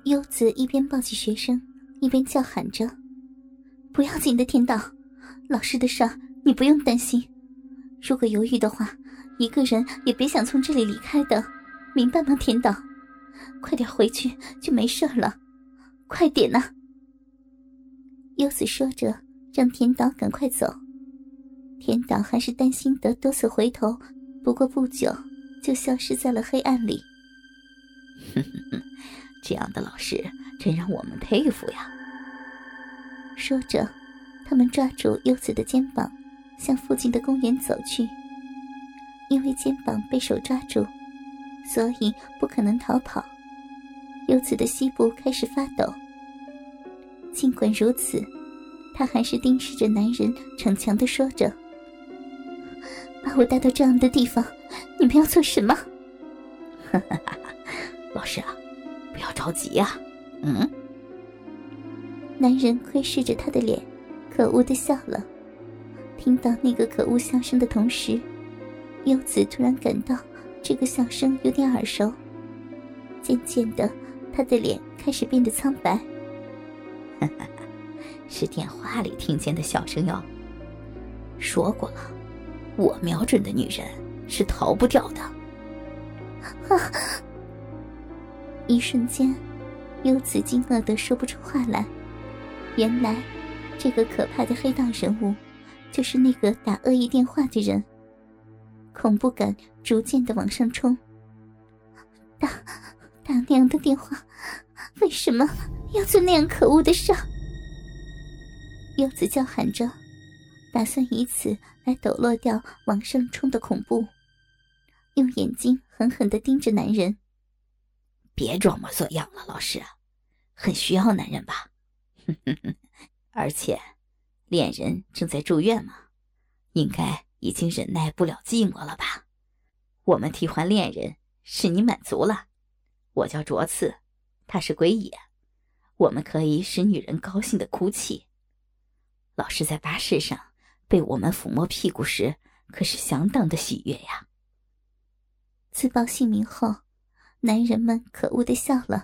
优子一边抱起学生，一边叫喊着：“不要紧的，天道，老师的事儿你不用担心。如果犹豫的话，一个人也别想从这里离开的，明白吗，天道？快点回去就没事了，快点呐！”优子说着，让天道赶快走。天道还是担心的多次回头，不过不久就消失在了黑暗里。 这样的老师真让我们佩服呀。 说着，他们抓住优子的肩膀，向附近的公园走去。因为肩膀被手抓住，所以不可能逃跑。优子的膝部开始发抖。尽管如此，他还是盯视着男人，逞强地说着：“把我带到这样的地方，你们要做什么？” 老师啊，不要着急呀。 男人窥视着他的脸，可恶地笑了。听到那个可恶笑声的同时，优子突然感到这个笑声有点耳熟。渐渐的，他的脸开始变得苍白。 是电话里听见的笑声哟。说过了，我瞄准的女人是逃不掉的。 一瞬间，优子惊愕地说不出话来。原来，这个可怕的黑道人物，就是那个打恶意电话的人。恐怖感逐渐地往上冲。打那样的电话，为什么要做那样可恶的事？优子叫喊着，打算以此来抖落掉往上冲的恐怖，用眼睛狠狠地盯着男人。 别装模作样了，老师，很需要男人吧？而且恋人正在住院嘛，应该已经忍耐不了寂寞了吧？我们替换恋人，使你满足了。我叫卓次，他是龟野，我们可以使女人高兴地哭泣。老师在巴士上被我们抚摸屁股时，可是相当的喜悦呀。 自报姓名后，男人们可恶地笑了。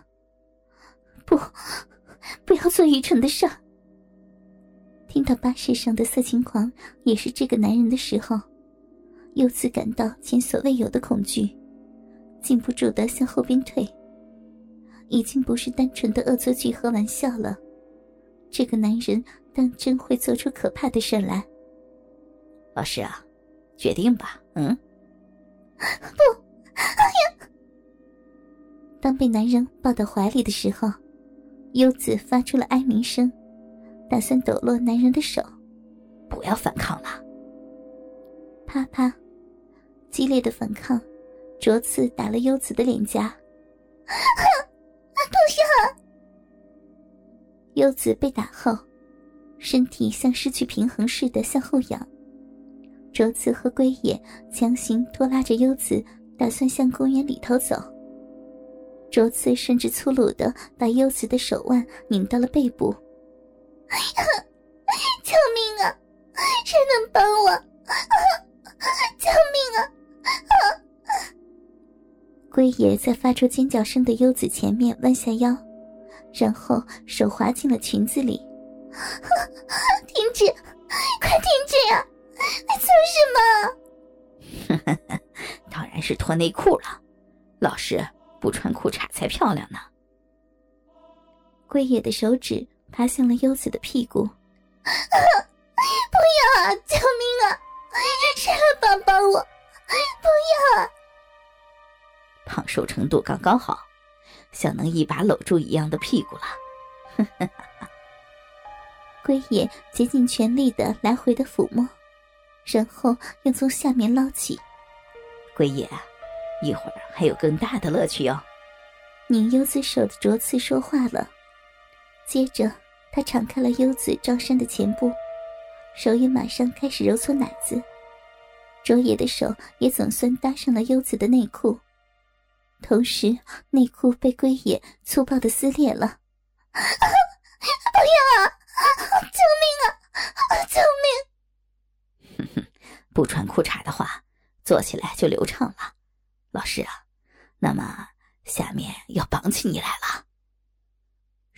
不要做愚蠢的事。听到巴士上的色情狂也是这个男人的时候，优子感到前所未有的恐惧，禁不住地向后边退。已经不是单纯的恶作剧和玩笑了，这个男人当真会做出可怕的事来。 老师啊，决定吧。 不，当被男人抱到怀里的时候，优子发出了哀鸣声，打算抖落男人的手。 不要反抗了。 啪啪，激烈的反抗灼刺打了优子的脸颊。不要！优子被打后，身体像失去平衡似的向后仰。卓次和龟野强行拖拉着优子，打算向公园里头走。卓次甚至粗鲁地把优子的手腕拧到了背部。救命啊！谁能帮我？救命啊！龟野在发出尖叫声的优子前面弯下腰，然后手滑进了裙子里。停止！快停止呀！你做什么？ 当然是脱内裤了。老师不穿裤衩才漂亮呢。 龟野的手指爬向了优子的屁股。不要啊！救命啊！谁来帮帮我？不要啊！ 胖瘦程度刚刚好，像能一把搂住一样的屁股了。 龟野竭尽全力地来回的抚摸，然后又从下面捞起。 龟野，一会儿还有更大的乐趣哦。 拧优子手的卓次说话了，接着他敞开了优子罩衫的前部，手也马上开始揉搓奶子。卓野的手也总算搭上了优子的内裤，同时内裤被龟野粗暴地撕裂了。不要啊！救命啊！救命！ 不穿裤衩的话，做起来就流畅了。老师啊，那么下面要绑起你来了。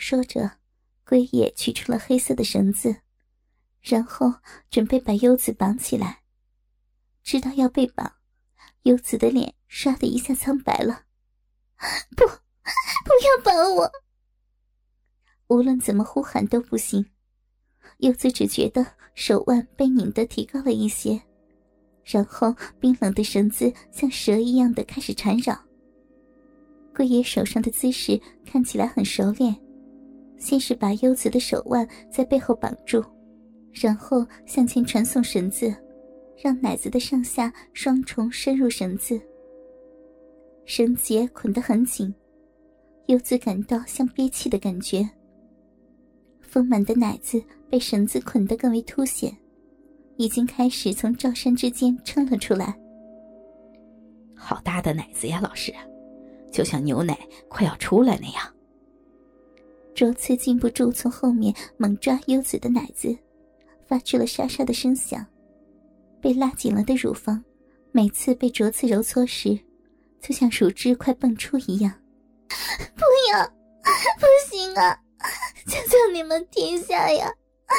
说着，龟野取出了黑色的绳子，然后准备把优子绑起来。知道要被绑，优子的脸唰的一下苍白了。不要绑我！无论怎么呼喊都不行。优子只觉得手腕被拧得提高了一些，然后冰冷的绳子像蛇一样的开始缠绕。龟野手上的姿势看起来很熟练，先是把优子的手腕在背后绑住，然后向前传送绳子，让奶子的上下双重深入绳子。绳结捆得很紧，优子感到像憋气的感觉。丰满的奶子被绳子捆得更为凸显，已经开始从罩衫之间撑了出来。 好大的奶子呀，老师，就像牛奶快要出来那样。 卓次禁不住从后面猛抓优子的奶子，发出了沙沙的声响。被拉紧了的乳房每次被卓次揉搓时，就像乳汁快蹦出一样。不要，不行啊，求求你们停下呀！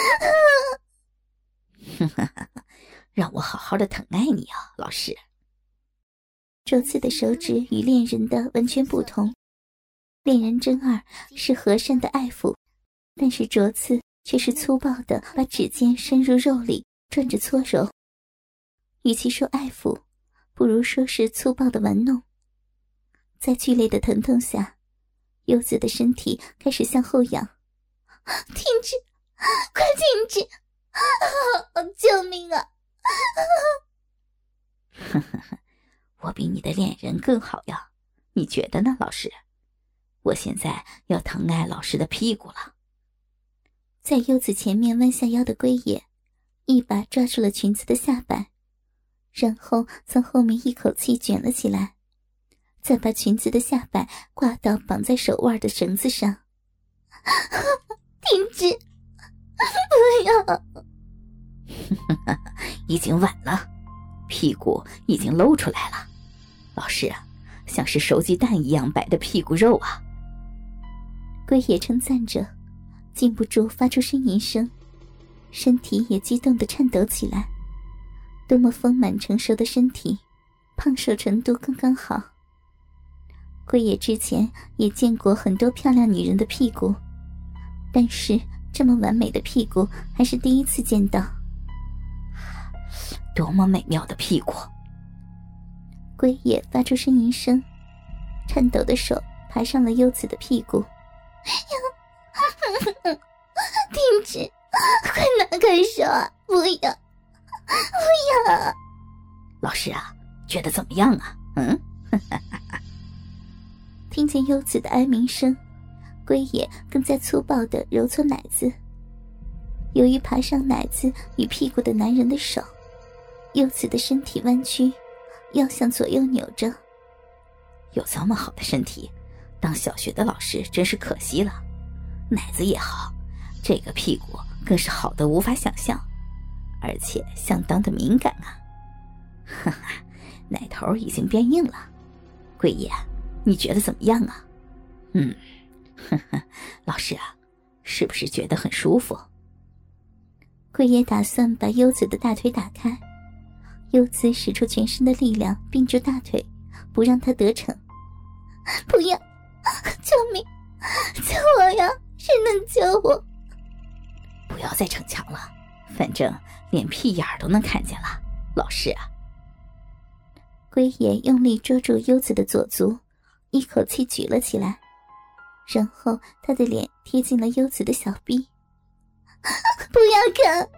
让我好好的疼爱你啊，老师。 卓次的手指与恋人的完全不同，恋人真二是和善的爱抚，但是卓次却是粗暴的把指尖深入肉里转着搓揉。与其说爱抚，不如说是粗暴的玩弄。在剧烈的疼痛下，优子的身体开始向后仰。停止，快停止！救命啊！ 我比你的恋人更好呀，你觉得呢，老师？我现在要疼爱老师的屁股了。 在优子前面弯下腰的龟野一把抓住了裙子的下摆，然后从后面一口气卷了起来，再把裙子的下摆挂到绑在手腕的绳子上。停止！不要！ 已经晚了，屁股已经露出来了。老师啊，像是熟鸡蛋一样白的屁股肉啊。 龟野称赞着，禁不住发出呻吟声，身体也激动地颤抖起来。多么丰满成熟的身体，胖瘦程度刚刚好。龟野之前也见过很多漂亮女人的屁股，但是这么完美的屁股还是第一次见到。 多么美妙的屁股！ 龟野发出呻吟声，颤抖的手爬上了优子的屁股。停止！快拿开手啊！不要！不要！ 老师啊，觉得怎么样啊？ 听见优子的哀鸣声，龟野更加粗暴地揉搓奶子。由于爬上奶子与屁股的男人的手，优子的身体弯曲，腰向左右扭着。 有这么好的身体，当小学的老师真是可惜了。奶子也好，这个屁股更是好的无法想象，而且相当的敏感啊。哈哈，奶头已经变硬了。龟野，你觉得怎么样啊？老师啊，是不是觉得很舒服？ 龟野打算把优子的大腿打开，优子使出全身的力量并住大腿，不让他得逞。不要！救命！救我呀！谁能救我？ 不要再逞强了，反正连屁眼儿都能看见了。老师啊！ 龟野用力捉住优子的左足，一口气举了起来，然后他的脸贴近了优子的小臂。不要看！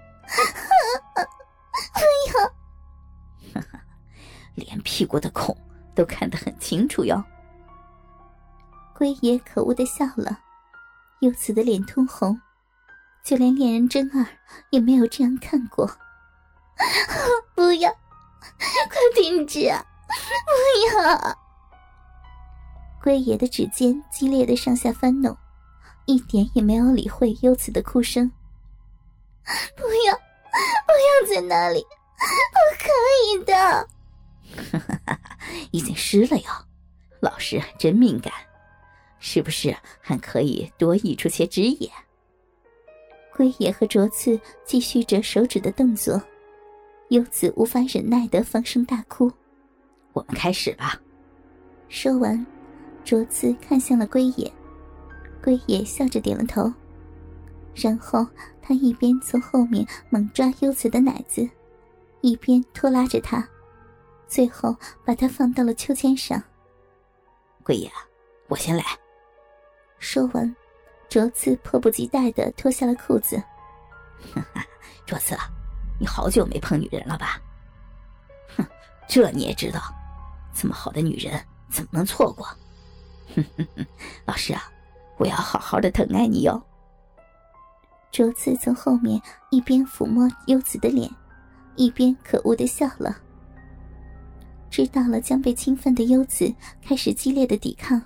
不要！ 连屁股的孔都看得很清楚哟。 龟野可恶地笑了，优子的脸通红，就连恋人真二也没有这样看过。不要！快停止啊！不要！龟野的指尖激烈的上下翻弄，一点也没有理会优子的哭声。不要！不要在那里！不可以的！ 已经湿了哟，老师真敏感。 是不是还可以多溢出些汁液？ 龟野和卓次继续着手指的动作，柚子无法忍耐地放声大哭。 我们开始吧。 说完，卓次看向了龟野，龟野笑着点了头，然后他一边从后面猛抓柚子的奶子，一边拖拉着她，最后把她放到了秋千上。 龟野，我先来。 说完，卓次迫不及待地脱下了裤子。 卓次，你好久没碰女人了吧？哼，这你也知道，这么好的女人怎么能错过？老师啊，我要好好的疼爱你哟。 卓次从后面一边抚摸柚子的脸，一边可恶地笑了。知道了将被侵犯的柚子开始激烈的抵抗。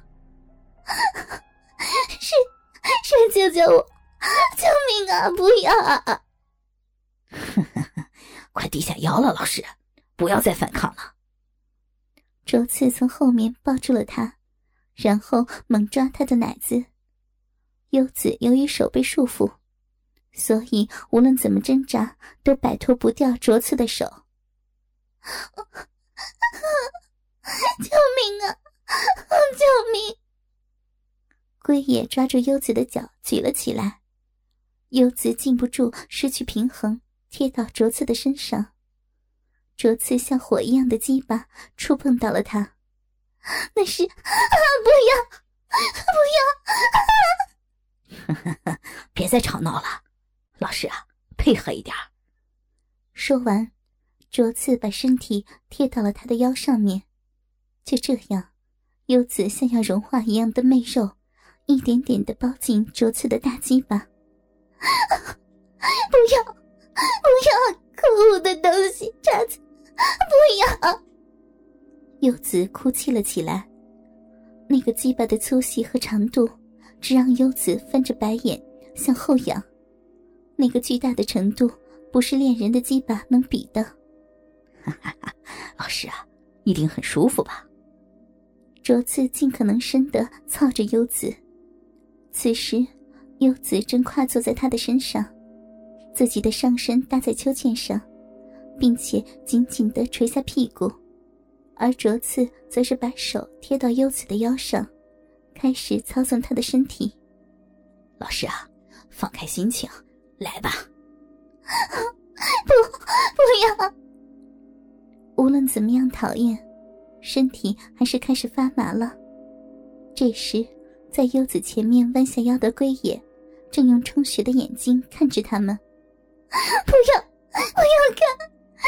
谁救救我，救命啊，不要啊。 快低下腰了，老师，不要再反抗了。 卓次从后面抱住了他，然后猛抓他的奶子。柚子由于手被束缚，所以无论怎么挣扎都摆脱不掉卓次的手。救命啊，救命！龟野抓住柚子的脚举了起来，柚子禁不住失去平衡，贴到卓次的身上。卓次像火一样的鸡巴触碰到了他，那是不要别再吵闹了，老师啊，配合一点。 说完，卓次把身体贴到了他的腰上面，就这样，柚子像要融化一样的媚肉一点点地包进卓次的大鸡巴。不要，可恶的东西，渣子，不要！柚子哭泣了起来。那个鸡巴的粗细和长度，只让柚子翻着白眼向后仰。那个巨大的程度，不是恋人的鸡巴能比的。 老师啊，一定很舒服吧？ 卓次尽可能深地操着柚子。此时，柚子正跨坐在他的身上，自己的上身搭在秋千上，并且紧紧地垂下屁股，而卓次则是把手贴到柚子的腰上，开始操纵她的身体。 老师啊，放开心情，来吧。 不要！无论怎么样讨厌，身体还是开始发麻了。这时，在柚子前面弯下腰的龟野正用充血的眼睛看着他们。不要看，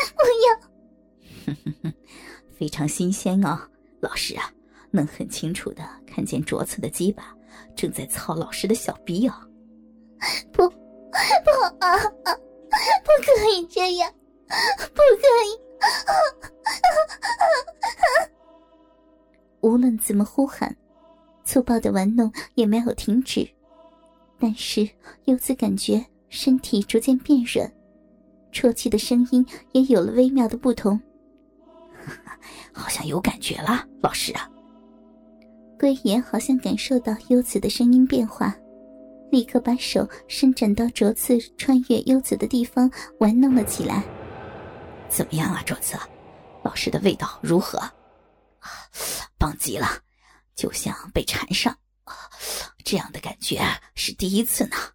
不要！ 非常新鲜哦，老师啊，能很清楚地看见卓次的鸡巴正在操老师的小逼哦。 不啊！不可以这样，不可以！无论怎么呼喊，粗暴的玩弄也没有停止。但是柚子感觉身体逐渐变软，啜泣的声音也有了微妙的不同。 好像有感觉了，老师啊。 龟爷好像感受到柚子的声音变化，立刻把手伸展到卓次穿越柚子的地方玩弄了起来。 怎么样啊，卓次？老师的味道如何？棒极了，就像被缠上，这样的感觉是第一次呢。